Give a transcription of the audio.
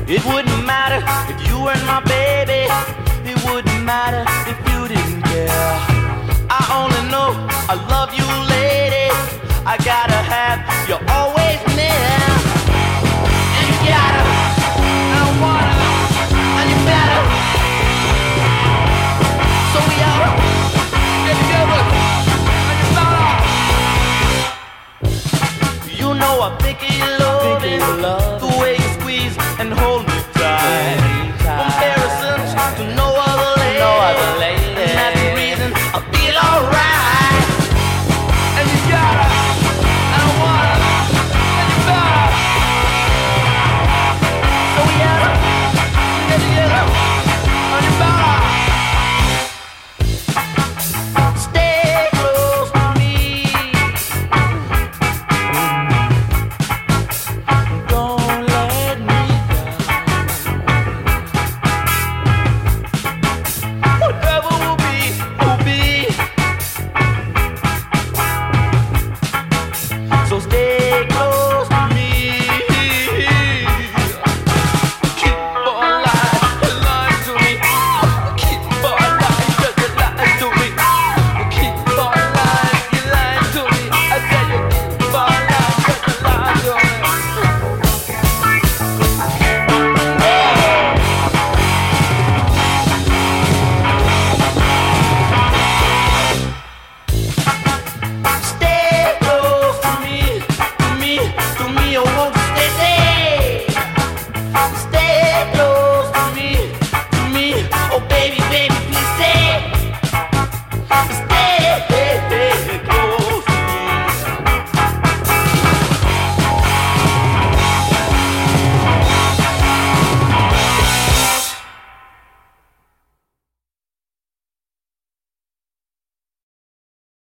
It wouldn't matter if you weren't my baby. It wouldn't matter if you didn't care. I only know I love you, lady. I gotta have your